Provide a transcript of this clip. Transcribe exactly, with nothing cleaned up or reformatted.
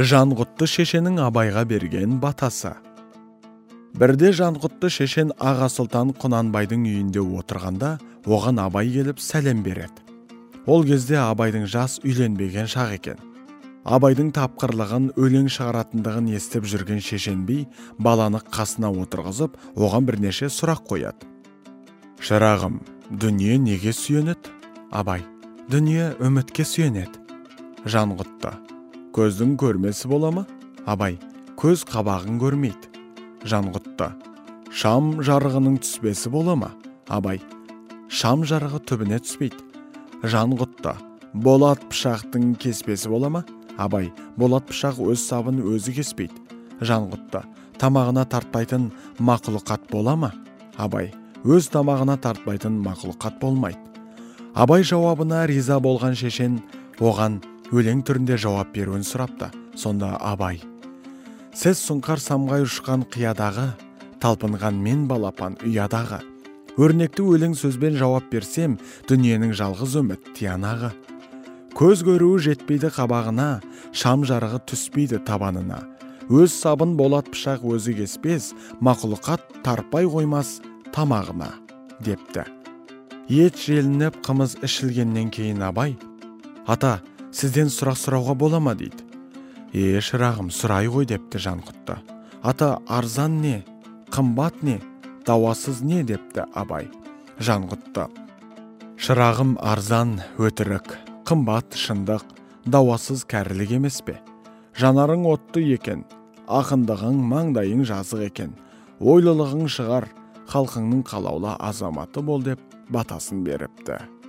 Жанғұтты шешенің Абайға берген батасы. Бірде Жанғұтты шешен Аға Сұлтан Құнанбайдың үйінде отырғанда, оған Абай келіп сәлем береді. Ол кезде Абайдың жас үйленбеген шақ екен. Абайдың тапқырлығын, өлең шығаратындығын естіп жүрген шешен би баланы қасына отырғызып, оған бірнеше сұрақ қояды. Шырағым, дүние неге сүйенеді? Абай: дүние үмітке сүйенеді. Жанғұтты: көздің көрмесі бола ма? Абай: көз қабағын көрмейді. Жанғұтты: шам жарығының түспесі бола ма? Абай: шам жарығы түбіне түспейді. Жанғұтты: болат пышақтың кеспесі бола ма? Абай: болат пышақ өз сабын өзі кеспейді. Жанғұтты: тамағына тартпайтын мақұлықат бола ма? Абай: өз тамағына тартпайтын мақұлықат болмайды. Абай жауабына риза болған шешен оған өлең түрінде жауап беруін сұрапты. Сонда Абай: сіз сұңқар самғай ұшқан қиядағы, талпынған мен балапан ұядағы. Өрнекті өлең сөзбен жауап берсем, дүниенің жалғыз үміт тиянағы. Көз көруі жетпейді қабағына, шам жарығы түспейді табанына. Өз сабын болат пышақ өзі кеспес, мақұлықат тарпай қоймас тамағына, депті. Ет желініп қымыз ішілгеннен кейін Абай: ата, сізден сұрақ сұрауға бола ма дейді. Е, шырағым, сұрай ғой, депті Жанғұтты. Ата, арзан не, қымбат не, дауасыз не, депті Абай. Жанғұтты: шырағым, арзан өтірік, қымбат шындық, дауасыз кәрілік емес пе? Жанарың отты екен, ақындығың маңдайың жазық екен, ойлылығың шығар, халқыңның қалаулы азаматы бол, деп батасын беріпті.